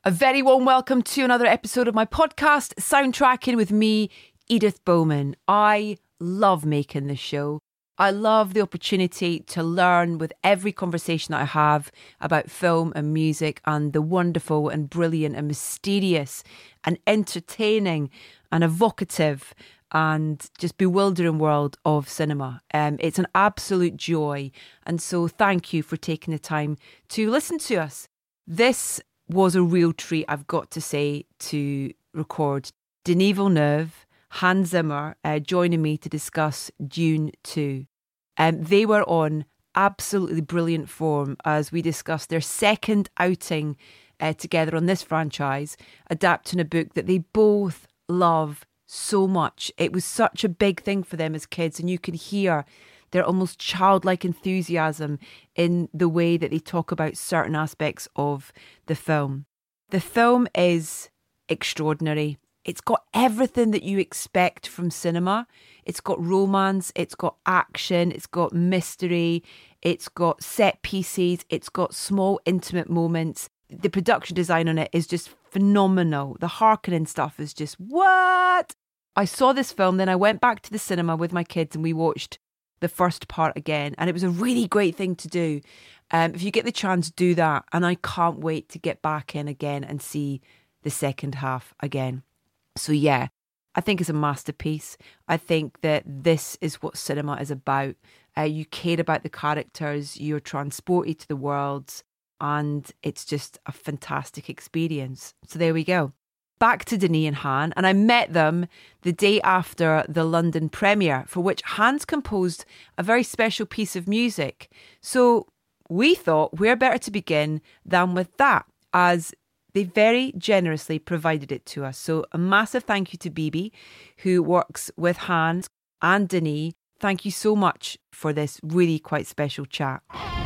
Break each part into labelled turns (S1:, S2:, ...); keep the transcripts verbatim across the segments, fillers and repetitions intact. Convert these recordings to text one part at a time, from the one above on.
S1: A very warm welcome to another episode of my podcast, Soundtracking with me, Edith Bowman. I love making this show. I love the opportunity to learn with every conversation that I have about film and music and the wonderful and brilliant and mysterious and entertaining and evocative and just bewildering world of cinema. Um, it's an absolute joy. And so thank you for taking the time to listen to us. This was a real treat, I've got to say, to record. Denis Villeneuve, Hans Zimmer uh, joining me to discuss Dune two. Um, they were on absolutely brilliant form as we discussed their second outing uh, together on this franchise, adapting a book that they both love so much. It was such a big thing for them as kids, and you can hear their almost childlike enthusiasm in the way that they talk about certain aspects of the film. The film is extraordinary. It's got everything that you expect from cinema. It's got romance, it's got action, it's got mystery, it's got set pieces, it's got small intimate moments. The production design on it is just phenomenal. The harkening stuff is just, what? I saw this film, then I went back to the cinema with my kids and we watched the first part again, and it was a really great thing to do. Um, if you get the chance, do that, and I can't wait to get back in again and see the second half again. So yeah, I think it's a masterpiece. I think that this is what cinema is about. Uh, you care about the characters, you're transported to the worlds, and it's just a fantastic experience. So there we go. Back to Denis and Han, and I met them the day after the London premiere, for which Hans composed a very special piece of music. So we thought, where better to begin than with that, as they very generously provided it to us. So a massive thank you to Bibi, who works with Hans and Denis. Thank you so much for this really quite special chat.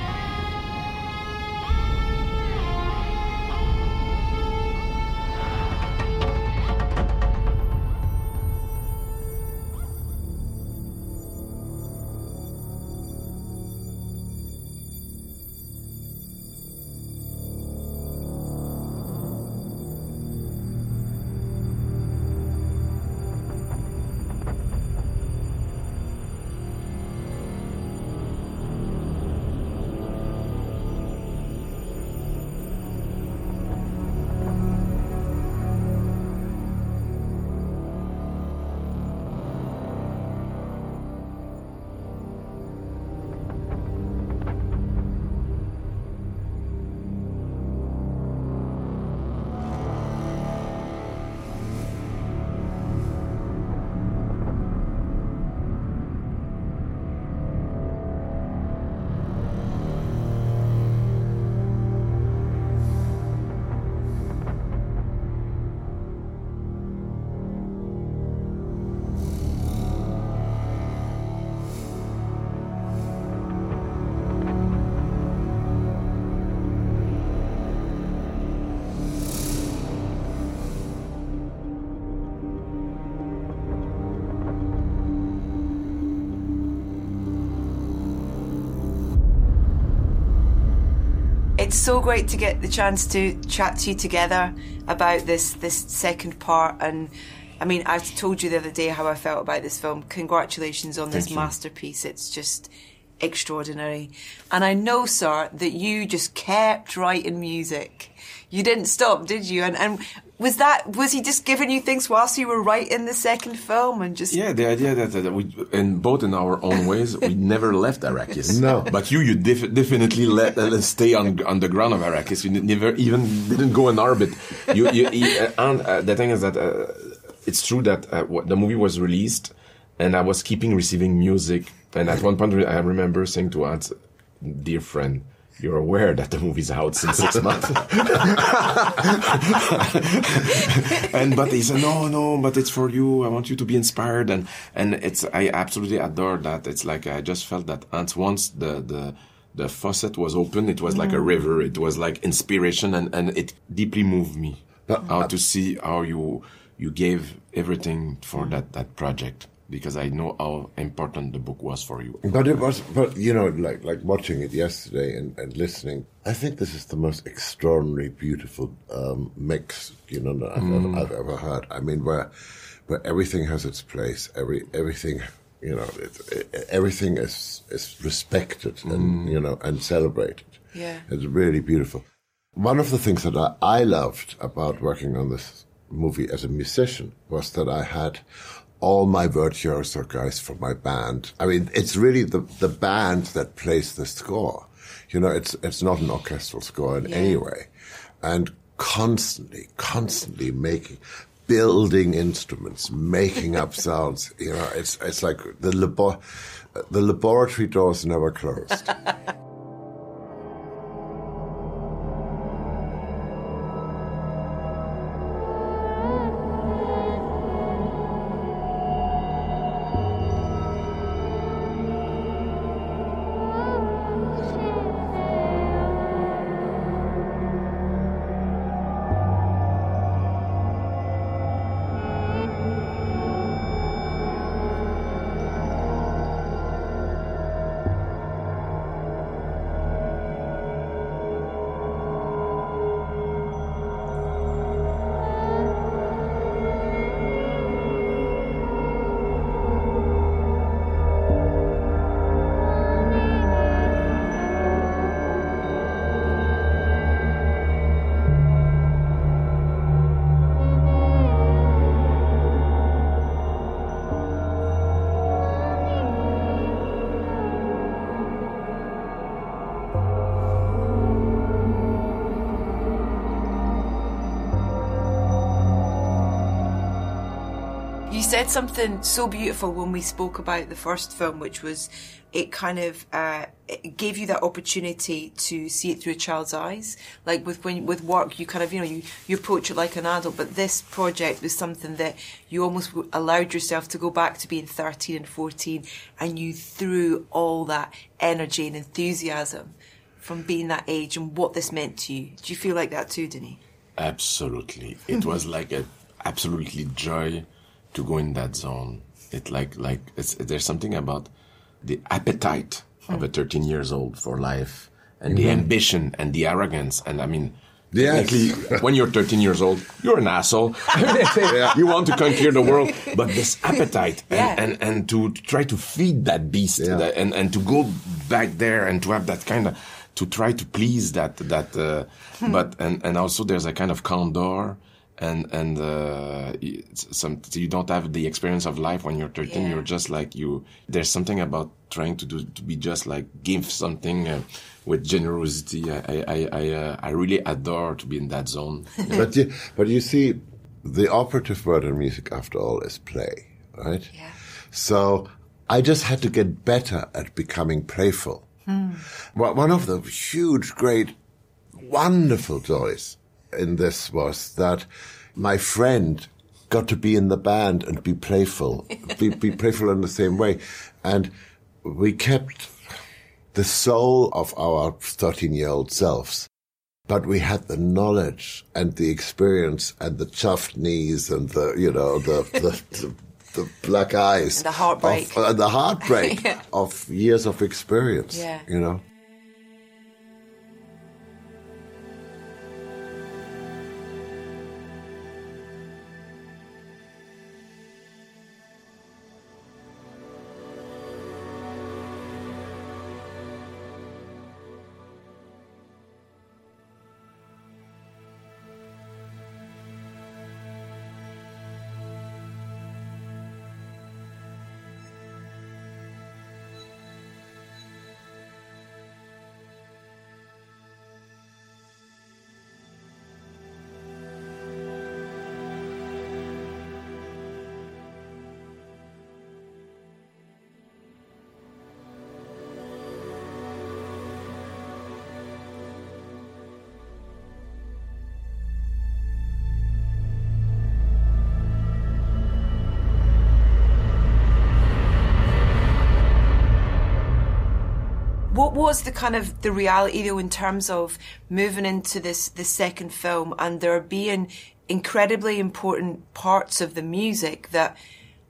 S1: It's so great to get the chance to chat to you together about this this second part. And I mean, I told you the other day how I felt about this film. Congratulations on this
S2: Thank you.
S1: masterpiece. It's just extraordinary. And I know, sir, that you just kept writing music. You didn't stop, did you? And and was that was he just giving you things whilst you were writing the second film and just
S2: Yeah, the idea that, that we, in both in our own ways, we never left Arrakis.
S3: No.
S2: But you, you def- definitely let uh, stay on on the ground of Arrakis. You never even didn't go in orbit. You, you, you uh, and uh, the thing is that uh, it's true that uh, what, the movie was released, and I was keeping receiving music. And at one point, I remember saying to Hans, "Dear friend, you're aware that the movie's out since six months." And but he said, no, no, but it's for you. I want you to be inspired. And, and it's, I absolutely adore that. It's like, I just felt that Ant, once the, the, the faucet was open, it was like a river. It was like inspiration, and, and it deeply moved me. How to see how you, you gave everything for that, that project. because I know how important the book was for you.
S3: But it was, but you know, like like watching it yesterday and, and listening, I think this is the most extraordinary, beautiful um, mix, you know, that I've, mm. ever, I've ever heard. I mean, where where everything has its place, every everything, you know, it, it, everything is is respected mm. and you know and celebrated.
S1: Yeah,
S3: it's really beautiful. One of the things that I, I loved about working on this movie as a musician was that I had all my virtuoso guys from my band. I mean, it's really the the band that plays the score. You know, it's it's not an orchestral score in yeah. any way. And constantly, constantly making, building instruments, making up sounds. You know, it's it's like the labo- the laboratory doors never closed.
S1: You said something so beautiful when we spoke about the first film, which was it kind of uh, it gave you that opportunity to see it through a child's eyes. Like with when with work, you kind of you know you, you approach it like an adult, but this project was something that you almost allowed yourself to go back to being thirteen and fourteen, and you threw all that energy and enthusiasm from being that age and what this meant to you. Do you feel like that too, Denis?
S2: Absolutely. It was like a absolutely joy to go in that zone. It like like it's, there's something about the appetite mm. of a thirteen years old for life and mm-hmm. the ambition and the arrogance. And I mean,
S3: yes.
S2: when you're thirteen years old, you're an asshole. yeah. You want to conquer the world, but this appetite and,
S1: yeah.
S2: and, and to try to feed that beast yeah. that, and, and to go back there and to have that kind of, to try to please that, that, uh, hmm. but, and, and also there's a kind of candor. And and uh, some you don't have the experience of life when you're thirteen. Yeah. You're just like you. There's something about trying to do to be just like give something uh, with generosity. I I I, uh, I really adore to be in that zone.
S3: Yeah. But you, but you see, the operative word in music, after all, is play, right?
S1: Yeah.
S3: So I just had to get better at becoming playful. Hmm. Well, one of the huge, great, wonderful joys in this was that my friend got to be in the band and be playful, be, be playful in the same way. And we kept the soul of our thirteen-year-old selves, but we had the knowledge and the experience and the chuffed knees and the, you know, the, the, the, the black eyes.
S1: And the heartbreak.
S3: Of, uh, the heartbreak yeah. of years of experience,
S1: yeah.
S3: you know.
S1: What was the kind of the reality though in terms of moving into this the second film and there being incredibly important parts of the music that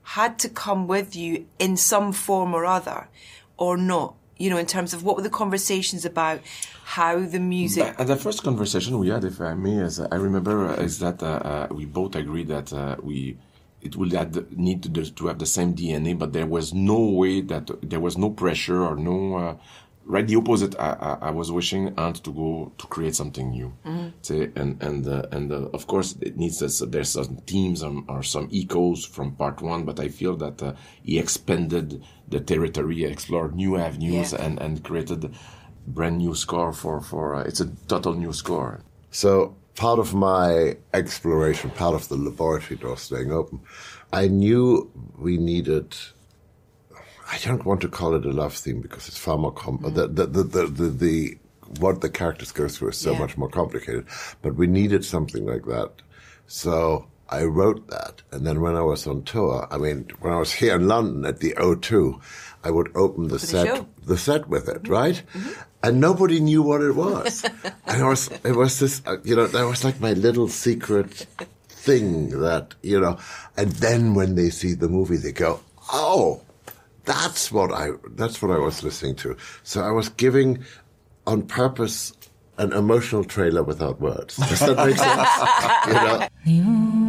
S4: had to come with you in some form or other, or not? You know, in terms of what were the conversations about, how the music...
S2: But the first conversation we had, if I may, is, uh, I remember, uh, is that uh, uh, we both agreed that uh, we it would have the, need to, to have the same D N A, but there was no way that, there was no pressure or no... Uh, right, the opposite. I, I, I was wishing Ant to go to create something new. Mm-hmm. Say, and and uh, and uh, of course it needs this, uh, there's some themes um, or some echoes from part one, but I feel that uh, he expanded the territory, explored new avenues, yeah. and, and created brand new score for for. Uh, it's a total new score.
S3: So part of my exploration, part of the laboratory door staying open, I knew we needed. I don't want to call it a love theme because it's far more com- mm. the, the, the, the, the, the, what the characters go through is so yeah. much more complicated, but we needed something like that. So I wrote that. And then when I was on tour, I mean, when I was here in London at the O two, I would open the
S4: For
S3: set,
S4: the,
S3: the set with it,
S4: mm-hmm.
S3: right?
S4: Mm-hmm.
S3: And nobody knew what it was. And it was, it was this, uh, you know, that was like my little secret thing that, you know, and then when they see the movie, they go, oh, That's what I. That's what I was listening to. So I was giving, on purpose, an emotional trailer without words. Does that make sense? You know.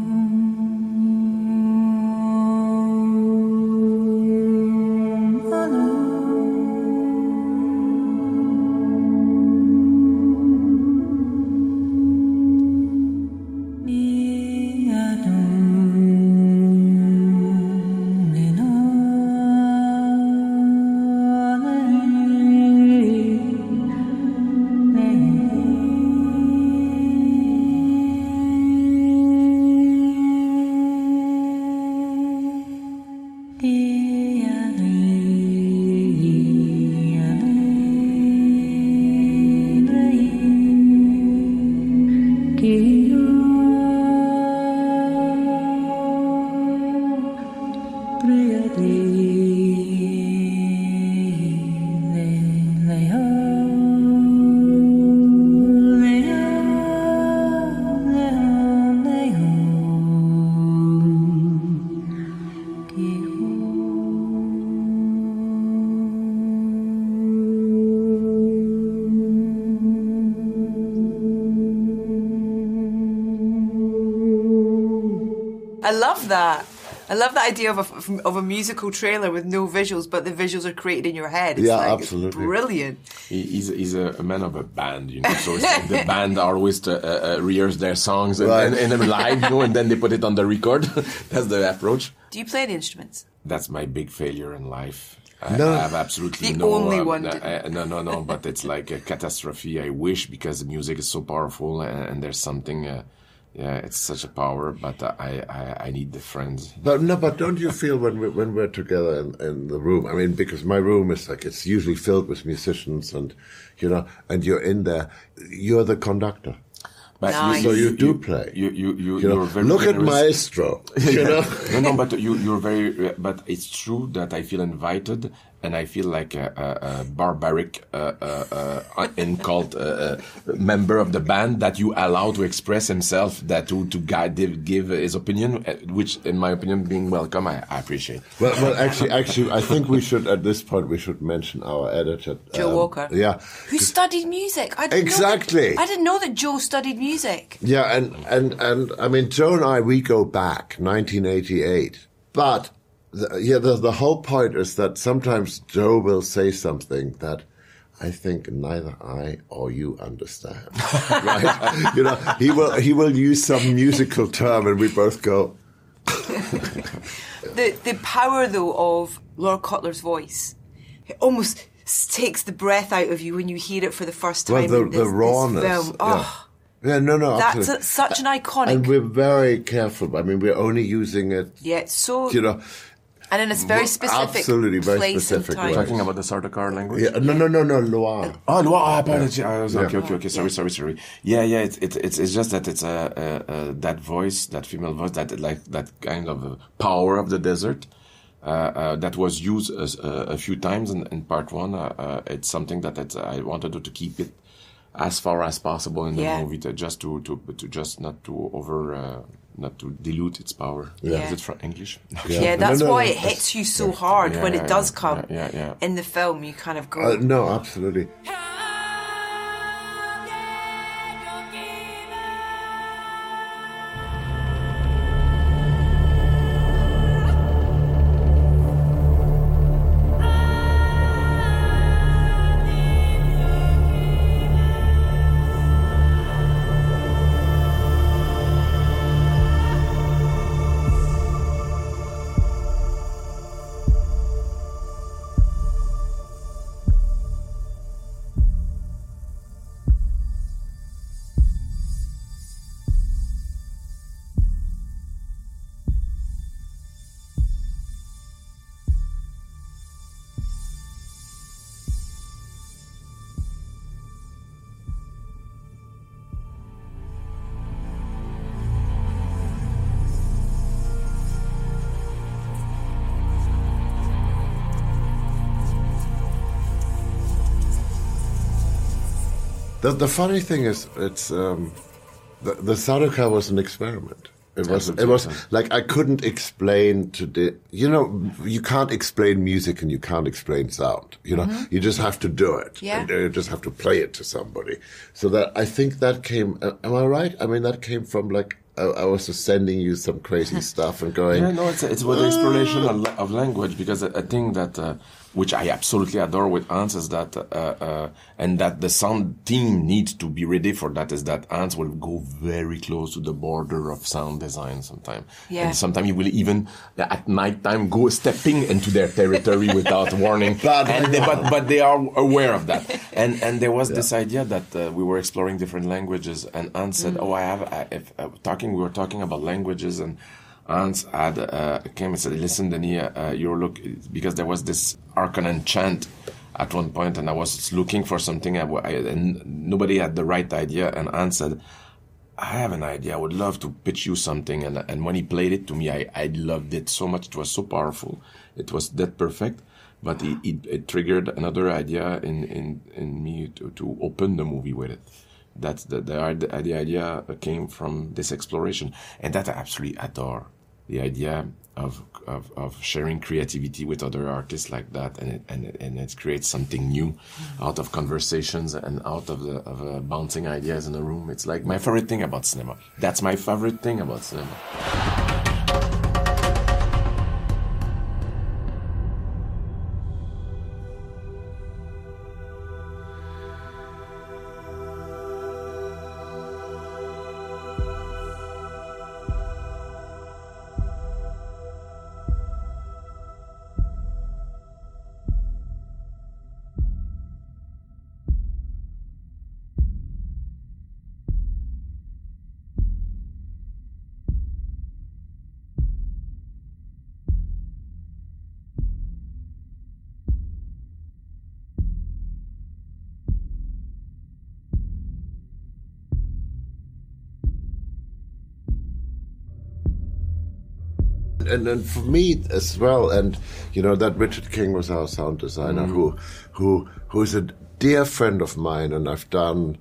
S4: I love that. I love the idea of a, of a musical trailer with no visuals, but the visuals are created in your head. It's
S3: yeah,
S4: like,
S3: absolutely.
S4: It's brilliant.
S2: He, he's he's a, a man of a band, you know. So it's like the band always uh, uh, rehearse their songs and,
S3: right.
S2: and, and them live, you know, and then they put it on the record. That's the approach.
S4: Do you play the instruments?
S2: That's my big failure in life. I,
S3: no.
S2: I have absolutely
S4: the
S2: no...
S4: only
S2: um,
S4: one.
S2: I, no, no, no, but it's like a catastrophe. I wish, because the music is so powerful and, and there's something... Uh, yeah, it's such a power, but uh, I, I I need the friends.
S3: But no, but don't you feel when we when we're together in, in the room? I mean, because my room is like it's usually filled with musicians, and you know, and you're in there, you're the conductor.
S2: But
S4: nice.
S3: So you do
S2: you,
S3: play.
S2: You you you,
S3: you know,
S2: you're very
S3: look
S2: generous.
S3: at Maestro. You know,
S2: no, no, but you you're very. But it's true that I feel invited, and I feel like a, a, a barbaric, uh, uh, uh, incult uh, uh, member of the band that you allow to express himself, that to to guide, give his opinion, which, in my opinion, being welcome, I, I appreciate.
S3: Well, well, actually, actually, I think we should at this point we should mention our editor,
S4: Joe
S3: um,
S4: Walker.
S3: Yeah,
S4: Who studied music? I didn't
S3: exactly.
S4: Know that, I didn't know that Joe studied music.
S3: Yeah, and and and I mean, Joe and I, we go back nineteen eighty-eight, but. The, yeah, the, the whole point is that sometimes Joe will say something that I think neither I or you understand. Right? You know, he will he will use some musical term, and we both go.
S4: the the power though of Laura Cutler's voice, it almost takes the breath out of you when you hear it for the first time.
S3: Well, the
S4: in this,
S3: the rawness.
S4: This film. Oh.
S3: Yeah. Yeah, no, no,
S4: That's
S3: absolutely.
S4: a, such an iconic.
S3: And we're very careful. I mean, we're only using it.
S4: Yeah, it's so.
S3: You know.
S4: And in a very specific
S3: Absolutely, very
S4: place
S3: specific
S4: and time.
S3: way.
S2: Talking about the Sardaukar language.
S3: Yeah, no, no, no, no, Loire.
S2: Oh, Loire. Ah, apology. Yeah. I was, okay,
S3: Yeah.
S2: okay, okay. Sorry, sorry, sorry. Yeah, yeah. It's it's it's, it's just that it's a, a, a that voice, that female voice, that like that kind of uh, power of the desert. Uh, uh, that was used as, uh, a few times in, in part one. Uh, uh, it's something that it's, I wanted to keep it as far as possible in the
S4: Yeah.
S2: movie, to just to to to just not to over. Uh, not to dilute its power.
S4: Yeah.
S2: Is it from English?
S3: Yeah.
S4: Yeah, that's
S3: No, no,
S4: why
S3: no,
S4: it
S3: that's-
S4: hits you so hard
S2: Yeah,
S4: when
S2: yeah,
S4: it does
S2: yeah,
S4: come
S2: yeah, yeah, yeah.
S4: in the film. You kind of go,
S3: Uh, no, absolutely. The, the funny thing is, it's um, the, the Saruka was an experiment. It was. It was like I couldn't explain to the. You know, you can't explain music and you can't explain sound. You know, you just have to do it.
S4: Yeah.
S3: And you just have to play it to somebody. So that I think that came. Uh, am I right? I mean, that came from like I, I was just sending you some crazy stuff and going.
S2: Yeah, no, it's it's with the exploration of, of language, because I, I think that uh, which I absolutely adore with Hans is that uh, uh, and that the sound team needs to be ready for that, is that Hans will go very close to the border of sound design sometimes.
S4: Yeah.
S2: And sometimes he will even at night time go stepping into their territory without warning.
S3: But-
S2: and they, but but they are aware of that. And and there was this idea that uh, we were exploring different languages, and Hans said, "Oh, I have I, if, uh, talking. We were talking about languages and." Hans had uh, came and said, "Listen, Denis, uh, you're look because there was this Harkonnen chant at one point, and I was looking for something, I, I, and nobody had the right idea." And Hans said, "I have an idea. I would love to pitch you something." And and when he played it to me, I, I loved it so much. It was so powerful. It was that perfect. But it, it, it triggered another idea in in, in me to, to open the movie with it. That's the, the the idea came from this exploration, and that I absolutely adore. The idea of of, of sharing creativity with other artists like that, and it, and it, and it creates something new out of conversations and out of the of uh, bouncing ideas in a room. It's like my favorite thing about cinema. That's my favorite thing about cinema.
S3: And and for me as well, and you know that Richard King was our sound designer, who who who's a dear friend of mine, and I've done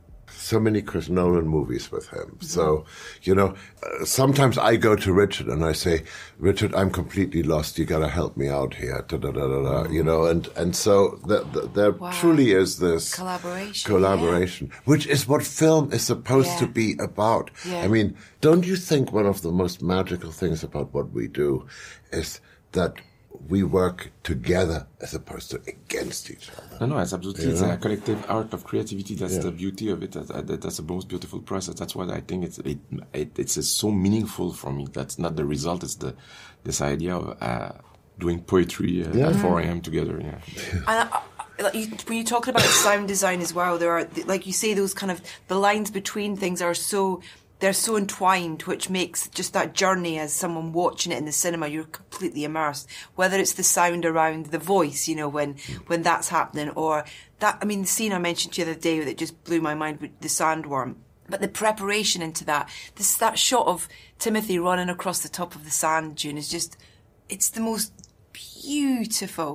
S3: so many Chris Nolan movies with him. So, you know, uh, sometimes I go to Richard and I say, "Richard, I'm completely lost. You got to help me out here." Da, da, da, da, da, you know, and and so the, the, there
S4: Wow.
S3: truly is this
S4: Collaboration,
S3: collaboration, which is what film is supposed
S4: Yeah.
S3: to be about.
S4: Yeah.
S3: I mean, don't you think one of the most magical things about what we do is that we work together as opposed to against each other?
S2: No, no, it's absolutely, it's a collective art of creativity. That's
S3: Yeah.
S2: the beauty of it. That, that, that's the most beautiful process. That's what I think it's, it, it, it's uh, so meaningful for me. That's not the result. It's the, this idea of, uh, doing poetry uh,
S3: Yeah.
S2: at four a.m. together. Yeah.
S4: And I, I, like you, when you're talking about sound design as well, there are, like you say, those kind of the lines between things are so they're so entwined, which makes just that journey as someone watching it in the cinema, you're completely immersed. Whether it's the sound around the voice, you know, when when that's happening, or that. I mean, the scene I mentioned to you the other day that just blew my mind with the sandworm. But the preparation into that, this that shot of Timothy running across the top of the sand dune is just, it's the most beautiful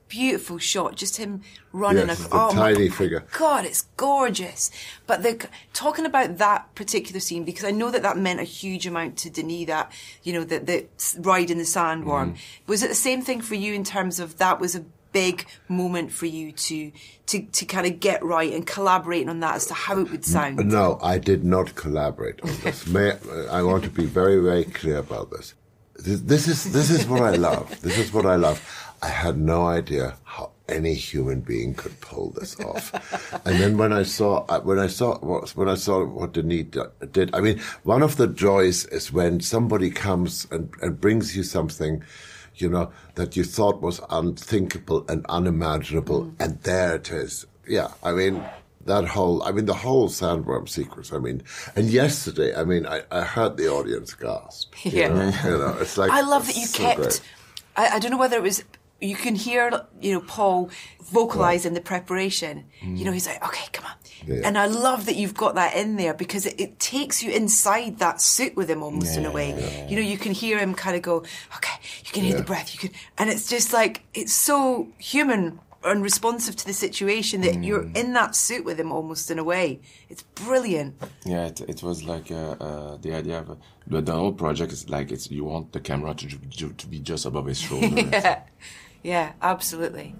S4: beautiful shot, just him running.
S3: Yes,
S4: ac-
S3: the
S4: oh my
S3: tiny figure.
S4: God, it's gorgeous. But the talking about that particular scene, because I know that that meant a huge amount to Denis, that, you know, the, the ride in the sandworm.
S3: Mm.
S4: Was it the same thing for you in terms of that was a big moment for you to to to kind of get right and collaborating on that as to how it would sound?
S3: No, I did not collaborate on this. May, I want to be very, very clear about this. This, this is this is what I love. This is what I love. I had no idea how any human being could pull this off. And then when I saw when I saw when I saw what Denis did, I mean, one of the joys is when somebody comes and, and brings you something, you know, that you thought was unthinkable and unimaginable, mm. and there it is. Yeah, I mean, that whole, I mean, the whole sandworm sequence, I mean, and yesterday, I mean, I, I heard the audience gasp. You
S4: Yeah.
S3: know, you know, it's like,
S4: I love that you
S3: so
S4: kept,
S3: great.
S4: I, I don't know whether it was, you can hear, you know, Paul vocalise in the preparation.
S3: Mm.
S4: You know, he's like, okay, come on.
S3: Yeah.
S4: And I love that you've got that in there, because it, it takes you inside that suit with him almost in a way. You know, you can hear him kind of go, okay, you can hear
S3: Yeah.
S4: the breath, you can, and it's just like, it's so human and responsive to the situation that you're in that suit with him almost in a way. It's brilliant.
S2: Yeah, it, it was like uh, uh, the idea of uh, the, the whole project is like it's you want the camera to to, to be just above his shoulder.
S4: Yeah, yeah, absolutely.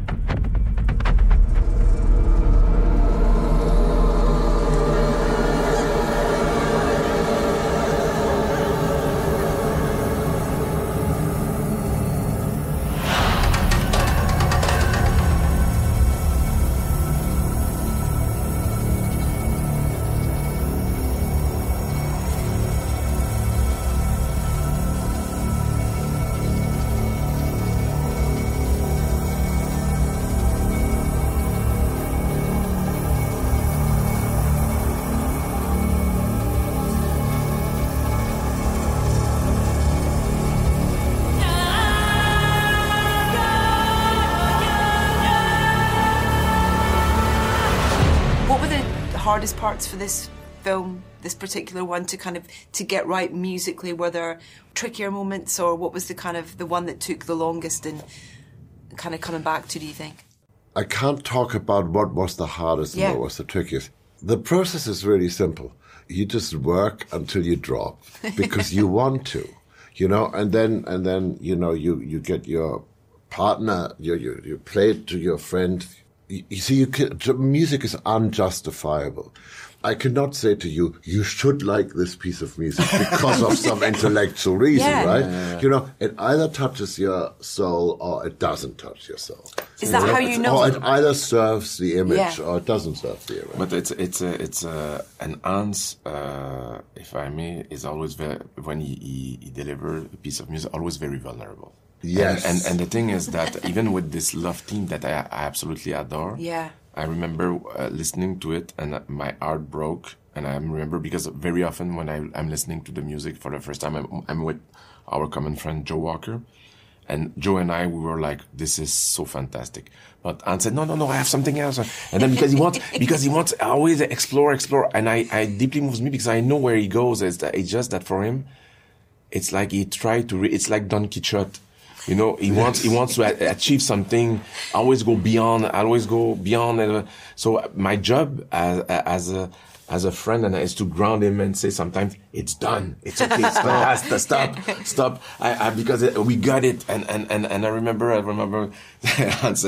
S4: Hardest parts for this film, this particular one, to kind of to get right musically? Were there trickier moments, or what was the kind of the one that took the longest and kind of coming back to, do you think?
S3: I can't talk about what was the hardest
S4: Yeah.
S3: and what was the trickiest. The process is really simple. You just work until you drop because you want to, you know, and then and then you know you you get your partner, you you, you play it to your friend. You, you see, you can, music is unjustifiable. I cannot say to you, you should like this piece of music because of some intellectual reason,
S4: Yeah.
S3: right?
S2: Yeah, yeah, yeah.
S3: You know, it either touches your soul or it doesn't touch your soul.
S4: Is that how you know?
S3: Or it either serves the image
S4: Yeah.
S3: or it doesn't serve the image.
S2: But it's it's a it's a an Hans, uh, if I may, is always very when he, he, he delivers a piece of music, always very vulnerable.
S3: Yes.
S2: And, and and the thing is that even with this love theme that I, I absolutely adore,
S4: Yeah.
S2: I remember uh, listening to it and my heart broke. And I remember because very often when I, I'm listening to the music for the first time, I'm, I'm with our common friend Joe Walker. And Joe and I, we were like, this is so fantastic. But Hans said, no, no, no, I have something else. And then because he wants, because he wants always explore, explore. And I, I deeply moves me because I know where he goes. It's, that, it's just that for him, it's like he tried to, re- it's like Don Quixote. You know, he wants he wants to a- achieve something, always go beyond, always go beyond. Uh, so my job as as a as a friend and is to ground him and say sometimes it's done, it's okay, stop, stop, stop, I, I, because it, we got it. And, and and and I remember I remember Hans,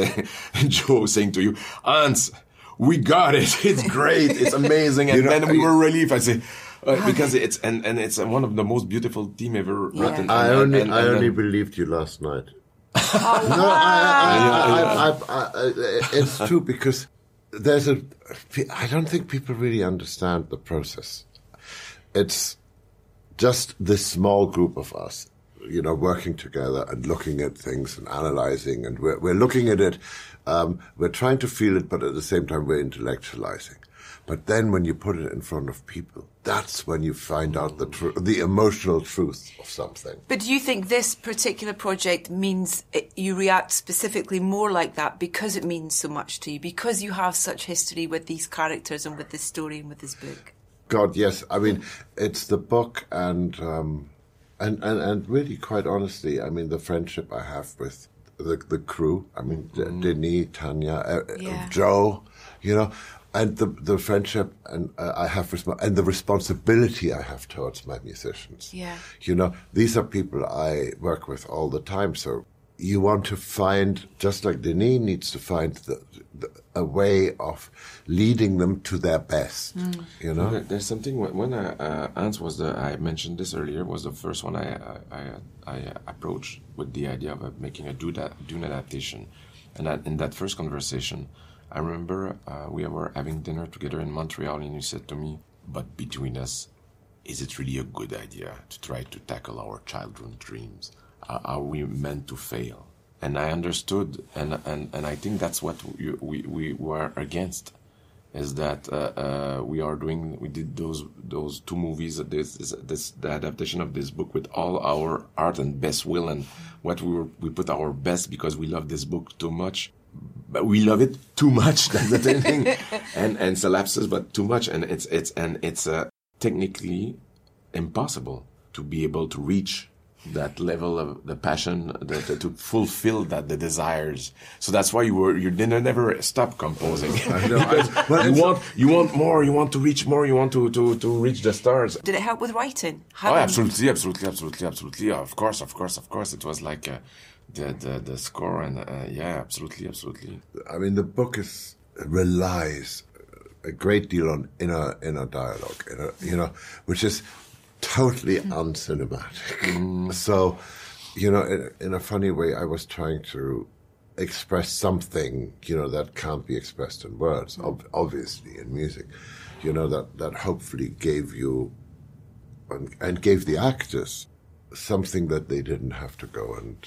S2: Joe saying to you, Hans, we got it, it's great, it's amazing, and
S3: You know,
S2: then we
S3: I-
S2: were relieved. I say. Uh, because it's and, and it's one of the most beautiful theme ever
S4: Yeah.
S2: written.
S3: I
S2: And-
S3: only
S2: and-
S3: I
S2: and
S3: only
S2: then-
S3: believed you last night.
S4: Oh,
S3: No, I, I, I, I, I, I, it's true because there's a. I don't think people really understand the process. It's just this small group of us, you know, working together and looking at things and analyzing, and we're we're looking at it. Um, we're trying to feel it, but at the same time we're intellectualizing. But then when you put it in front of people, that's when you find out the tr- the emotional truth of something.
S4: But do you think this particular project means it, you react specifically more like that because it means so much to you, because you have such history with these characters and with this story and with this book?
S3: God, yes. I mean, it's the book and um, and, and and really, quite honestly, I mean, the friendship I have with the the crew. I mean, mm. Denis, Tanya, uh,
S4: yeah.
S3: Joe, you know, and the the friendship and uh, I have resp- and the responsibility I have towards my musicians.
S4: Yeah,
S3: you know, these are people I work with all the time. So you want to find, just like Denis needs to find the, the, a way of leading them to their best. Mm. You know,
S2: there, there's something when, when I, uh, Hans was the I mentioned this earlier was the first one I I, I, I approached with the idea of uh, making a Dune, Dune adaptation, and that, in that first conversation, I remember uh, we were having dinner together in Montreal, and you said to me, "But between us, is it really a good idea to try to tackle our childhood dreams? Are we meant to fail?" And I understood, and and, and I think that's what we, we, we were against, is that uh, uh, we are doing, we did those those two movies, this, this the adaptation of this book with all our art and best will, and what we were, we put our best because we love this book too much, but we love it too much. That's the thing, and and it's a lapses, but too much, and it's it's and it's uh, technically impossible to be able to reach that level of the passion, the, the, to fulfill that, the desires. So that's why you were, you didn't never stop composing.
S3: I know. I,
S2: well, you want, you want more, you want to reach more, you want to, to, to reach the stars.
S4: Did it help with writing?
S2: Having... Oh, absolutely, absolutely, absolutely, absolutely. Of course, of course, of course. It was like uh, the, the, the score and, uh, yeah, absolutely, absolutely.
S3: I mean, the book is, relies a great deal on inner, inner dialogue, inner, you know, which is totally uncinematic. Mm. So, you know, in, in a funny way, I was trying to express something, you know, that can't be expressed in words, ob- obviously in music, you know, that, that hopefully gave you and, and gave the actors something that they didn't have to go and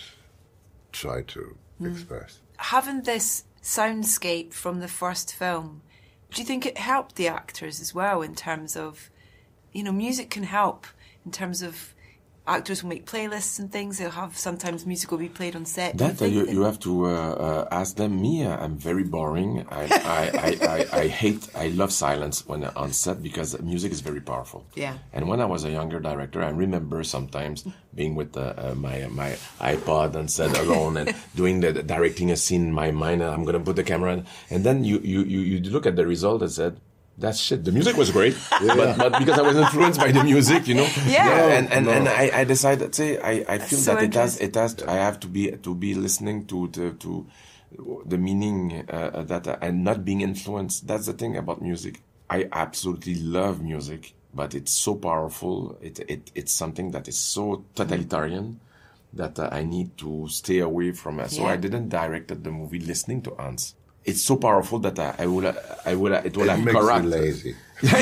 S3: try to mm. express.
S4: Having this soundscape from the first film, do you think it helped the actors as well in terms of, you know, music can help in terms of actors will make playlists and things. They'll have sometimes music will be played on set.
S2: That uh, you, you have to uh, uh, ask them. Me, uh, I'm very boring. I, I, I, I, I hate, I love silence when on set because music is very powerful.
S4: Yeah.
S2: And when I was a younger director, I remember sometimes being with uh, uh, my my iPod and set alone and doing the directing a scene in my mind. And I'm going to put the camera in, and then you, you, you, you look at the result and said, that's shit. The music was great, yeah. but, but because I was influenced by the music, you know.
S4: Yeah.
S2: yeah and and, no. and I, I decided, say, I, I feel
S4: so
S2: that it has, it has. To, I have to be to be listening to to, to the meaning uh, that uh, and not being influenced. That's the thing about music. I absolutely love music, but it's so powerful. It it it's something that is so totalitarian that uh, I need to stay away from it. So
S4: yeah.
S2: I didn't direct the movie listening to Hans. It's so powerful that I, I will, I will, it will
S3: it
S2: have
S3: makes
S2: corrupt.
S3: Me lazy.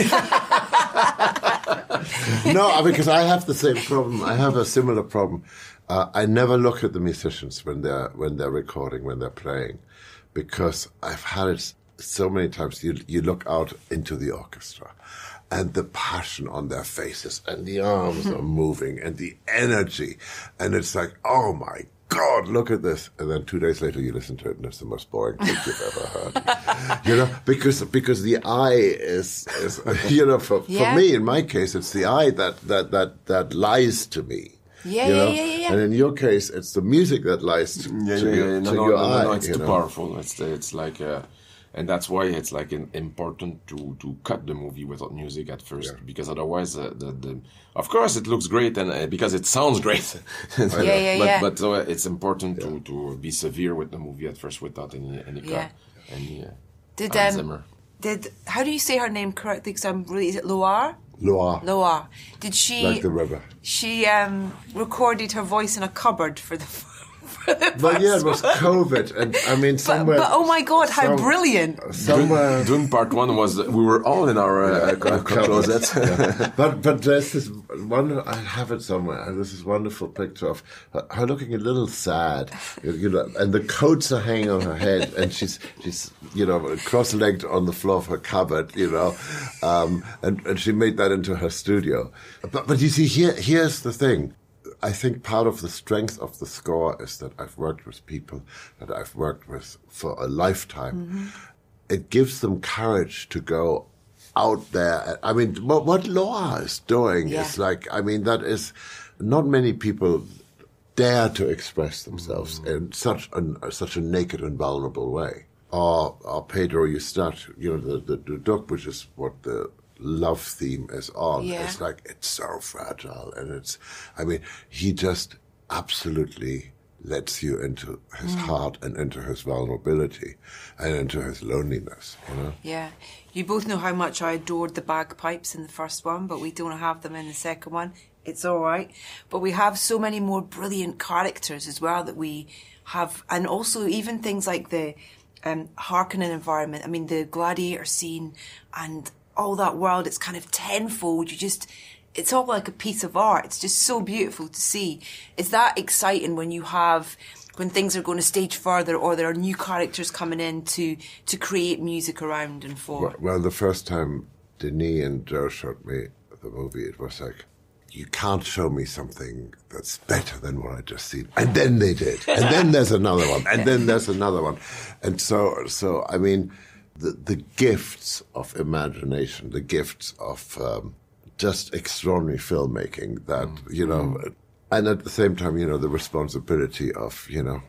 S3: No, because I have the same problem. I have a similar problem. Uh, I never look at the musicians when they're when they're recording, when they're playing, because I've had it so many times. You you look out into the orchestra, and the passion on their faces, and the arms are moving, and the energy, and it's like, oh my God, look at this. And then two days later you listen to it and it's the most boring thing you've ever heard. You know, because because the eye is, is you know, for, yeah. for me, in my case, it's the eye that, that, that, that lies to me.
S4: Yeah,
S3: you know?
S4: yeah, yeah, yeah.
S3: And in your case, it's the music that lies to,
S2: yeah,
S3: to,
S2: yeah,
S3: your,
S2: yeah. No,
S3: to
S2: no,
S3: your
S2: no,
S3: eye.
S2: no, it's too
S3: know?
S2: powerful. It's it's like, uh, and that's why it's like in, important to, to cut the movie without music at first, yeah. because otherwise, uh, the, the of course it looks great and uh, because it sounds great.
S4: yeah, yeah,
S2: but,
S4: yeah.
S2: But uh, it's important
S3: yeah.
S2: to, to be severe with the movie at first without any any cut.
S4: Yeah.
S2: Any, uh,
S4: did
S2: Hans
S4: um,
S2: Zimmer.
S4: did how do you say her name correctly? Because I'm really is it Loire?
S3: Loire.
S4: Loire. Did she?
S3: Like the river.
S4: She um, recorded her voice in a cupboard for the.
S3: But yeah, it was COVID, and I mean, somewhere.
S4: But, but oh my God, how
S3: some,
S4: brilliant!
S3: Somewhere.
S2: Dune, Dune Part One was we were all in our uh, yeah, closet.
S3: Yeah. But but there's this one I have it somewhere, and this is wonderful picture of her looking a little sad, you know, and the coats are hanging on her head, and she's she's you know cross-legged on the floor of her cupboard, you know, um, and and she made that into her studio. But but you see, here here's the thing. I think part of the strength of the score is that I've worked with people that I've worked with for a lifetime. Mm-hmm. It gives them courage to go out there. I mean, what, what Loire is doing yeah. is like, I mean, that is not many people dare to express themselves mm. in such a such a naked and vulnerable way. Or, or Pedro Ustat, you know, the, the, the Duck, which is what the love theme is on.
S4: Yeah.
S3: It's like, it's so fragile. And it's, I mean, he just absolutely lets you into his mm. heart and into his vulnerability and into his loneliness, you know?
S4: Yeah. You both know how much I adored the bagpipes in the first one, but we don't have them in the second one. It's all right. But we have so many more brilliant characters as well that we have, and also even things like the um, Harkonnen environment. I mean, the gladiator scene and all that world, it's kind of tenfold. You just, it's all like a piece of art. It's just so beautiful to see. Is that exciting when you have, when things are going a stage further or there are new characters coming in to, to create music around and for?
S3: Well, well, the first time Denis and Joe showed me the movie, it was like, you can't show me something that's better than what I just seen. And then they did. And then there's another one. And then there's another one. And so, so I mean, the, the gifts of imagination, the gifts of um, just extraordinary filmmaking that, mm. you know, mm. and at the same time, you know, the responsibility of, you know,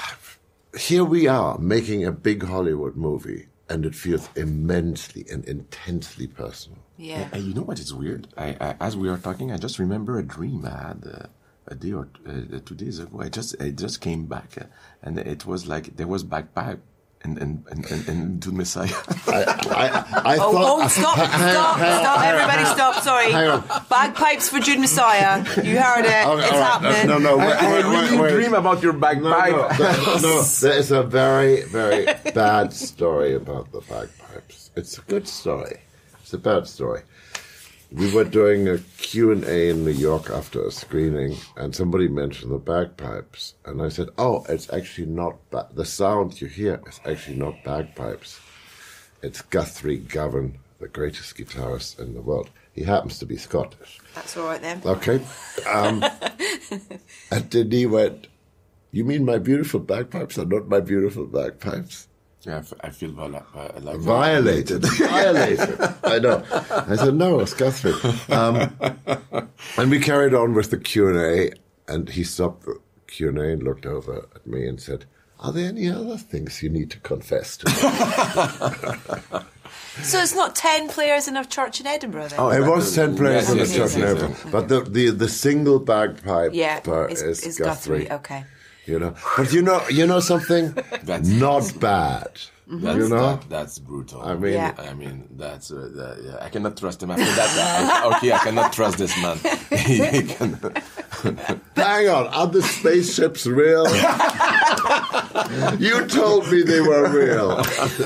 S3: here we are making a big Hollywood movie and it feels immensely and intensely personal.
S4: Yeah.
S2: And you know what is weird? I, I, as we are talking, I just remember a dream I had uh, a day or uh, two days ago. I just it just came back, uh, and it was like there was bagpipe and and and, and, and Dune Messiah.
S3: I, I, I
S4: oh,
S3: thought,
S4: oh, stop, stop, stop! Everybody, stop! Sorry, bagpipes for Dune Messiah. You heard it. Okay, it's right. happening.
S3: No, no, wait,
S2: I,
S3: wait,
S2: I
S3: wait,
S2: really
S3: wait.
S2: dream about your bagpipe.
S3: No, no, no, there is a very, very bad story about the bagpipes. It's a good story. It's a bad story. We were doing a Q and A in New York after a screening, and somebody mentioned the bagpipes. And I said, oh, it's actually not, ba- the sound you hear is actually not bagpipes. It's Guthrie Govan, the greatest guitarist in the world. He happens to be Scottish.
S4: That's all right then.
S3: Okay. Um, and then he went, you mean my beautiful bagpipes are not my beautiful bagpipes?
S2: Yeah, I feel well, uh, like
S3: violated, violated. I know. I said no, it's Guthrie. Um, and we carried on with the Q and A, and he stopped the Q and A and looked over at me and said, "Are there any other things you need to confess to?"
S4: So it's not ten players in a church in Edinburgh then?
S3: Oh, it was ten players
S2: yes,
S3: in
S2: yes,
S3: a
S2: yes,
S3: church
S2: yes,
S3: in
S2: yes,
S3: Edinburgh, but the, the the single bagpipe
S4: yeah,
S3: part
S4: is,
S3: is,
S4: is
S3: Guthrie.
S4: Guthrie. Okay.
S3: You know, but you know, you know something,
S2: that's,
S3: not bad.
S2: That's,
S3: you know,
S2: that, that's brutal.
S3: I mean,
S4: yeah.
S2: I mean, that's uh, that, yeah, I cannot trust him after that. I, okay, I cannot trust this man. He can,
S3: hang on, are the spaceships real? You told me they were real.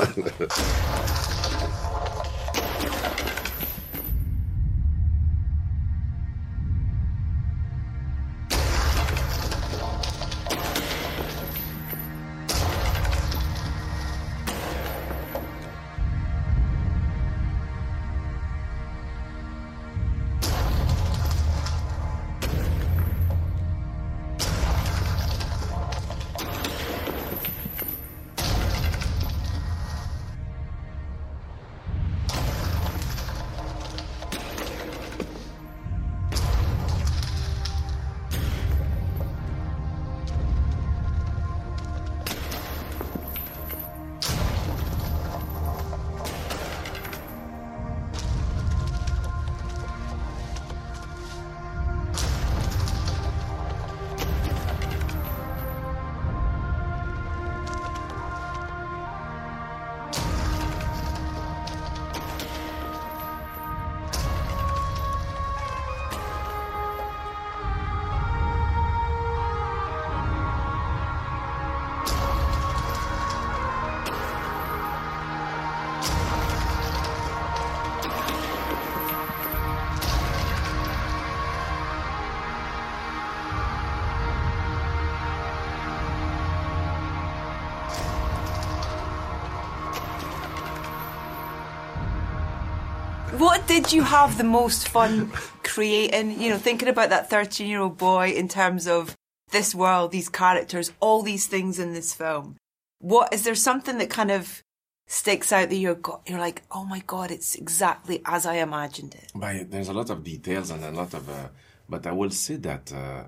S4: What did you have the most fun creating? You know, thinking about that thirteen-year-old boy in terms of this world, these characters, all these things in this film. What is there something that kind of sticks out that you're go- you're like, oh my god, it's exactly as I imagined it?
S2: But there's a lot of details and a lot of, uh, but I will say that uh,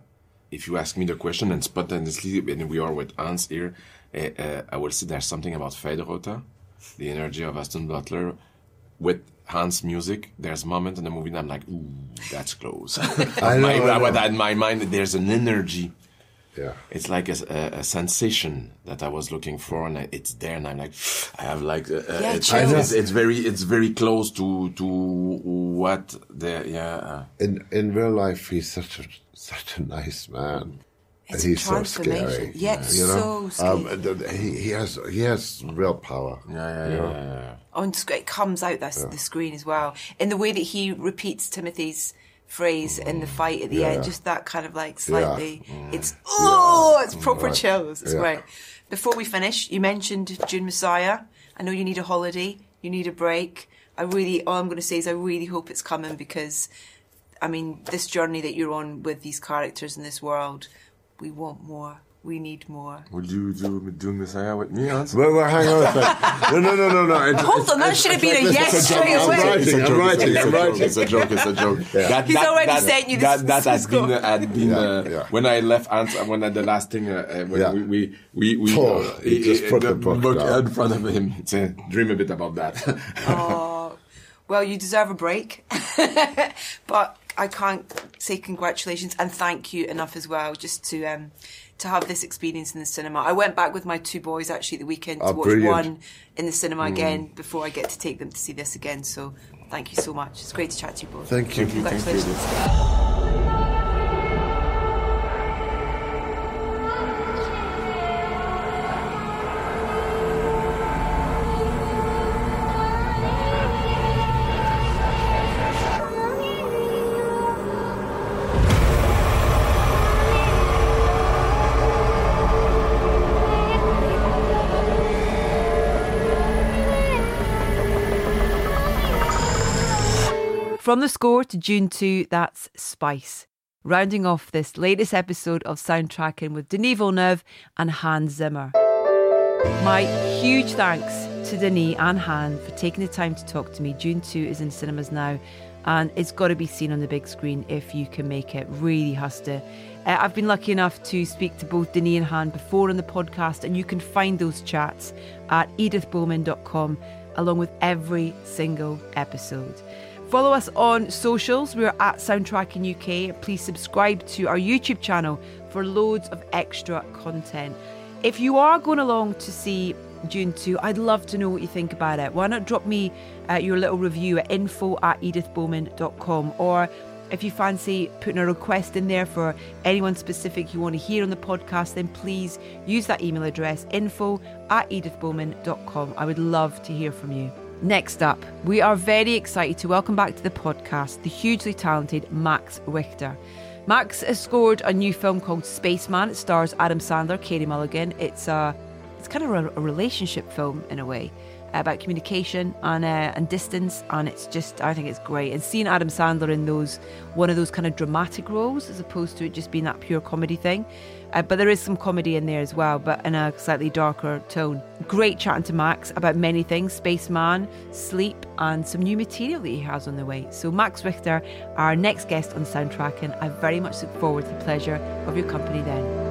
S2: if you ask me the question and spontaneously, and we are with Hans here, uh, uh, I will say there's something about Federota, the energy of Aston Butler, with Hans' music. There's moments in the movie that I'm like, ooh, that's close.
S3: I know,
S2: my,
S3: I know.
S2: In my mind, there's an energy.
S3: Yeah.
S2: It's like a, a, a sensation that I was looking for, and it's there, and I'm like, I have like, uh,
S4: Yeah,
S2: it's,
S4: chills.
S2: it's, it's very, it's very close to to what the yeah. Uh,
S3: In in real life, he's such a such a nice man.
S4: It's
S3: And he's
S4: a
S3: so
S4: transformation.
S3: scary.
S4: Yeah, it's
S3: you know?
S4: so scary.
S3: Um, and then he, he has he has real power.
S2: yeah, yeah,
S3: you
S2: yeah,
S3: know?
S2: yeah, yeah.
S4: On sc- it comes out that's the screen as well, in the way that he repeats Timothy's phrase in the fight at the
S3: Yeah.
S4: end, just that kind of like slightly,
S3: Mm.
S4: it's oh, it's proper
S3: Right.
S4: chills. It's
S3: Yeah.
S4: great. Before we finish, you mentioned June Messiah. I know you need a holiday, you need a break. I really, all I'm going to say is I really hope it's coming, because, I mean, this journey that you're on with these characters in this world, we want more. We need more.
S2: Would you do Dune Messiah with me, Hans?
S3: Well, well, hang on a second. No, no, no, no, no. It's,
S4: Hold
S3: it's,
S4: on, that
S3: it's-
S4: should have
S3: it's
S4: been
S3: like
S4: a
S3: this.
S4: yes
S3: It's
S4: straight
S3: I'm
S4: away.
S3: writing, I'm writing, I'm writing.
S2: It's a joke. It's a joke. That,
S4: He's
S2: that,
S4: already
S2: that,
S4: sent you
S2: that,
S4: this-
S2: that has
S4: this
S2: been
S4: score.
S2: uh, had been
S3: Yeah,
S2: uh,
S3: yeah.
S2: when I left Hans. When I, the last thing uh, uh, when
S3: Yeah.
S2: we we we, we
S3: Oh,
S2: uh,
S3: he just put the book down.
S2: in front of him. Say, dream a bit about that.
S4: Oh, well, you deserve a break. But I can't say congratulations and thank you enough as well, just to um, to have this experience in the cinema. I went back with my two boys actually at the weekend to
S3: Oh,
S4: watch
S3: brilliant.
S4: one in the cinema again before I get to take them to see this again. So thank you so much. It's great to chat to you both.
S3: Thank you.
S4: Congratulations.
S1: From the score to June two, that's Spice. Rounding off this latest episode of Soundtracking with Denis Villeneuve and Hans Zimmer. My huge thanks to Denis and Han for taking the time to talk to me. June two is in cinemas now, and it's got to be seen on the big screen if you can make it. Really has to. Uh, I've been lucky enough to speak to both Denis and Han before on the podcast, and you can find those chats at edith bowman dot com along with every single episode. Follow us on socials. We're at Soundtracking U K. Please subscribe to our YouTube channel for loads of extra content. If you are going along to see June two, I'd love to know what you think about it. Why not drop me uh, your little review at info at edith bowman dot com, or if you fancy putting a request in there for anyone specific you want to hear on the podcast, then please use that email address, info at edith bowman dot com. I would love to hear from you. Next up, we are very excited to welcome back to the podcast the hugely talented Max Richter. Max has scored a new film called Spaceman. It stars Adam Sandler, Katie Mulligan. It's a, it's kind of a, a relationship film in a way, about communication and uh, and distance, and it's just, I think it's great. And seeing Adam Sandler in those one of those kind of dramatic roles as opposed to it just being that pure comedy thing. Uh, but there is some comedy in there as well, but in a slightly darker tone. Great chatting to Max about many things, Spaceman, Sleep, and some new material that he has on the way. So Max Richter, our next guest on Soundtracking, I very much look forward to the pleasure of your company then.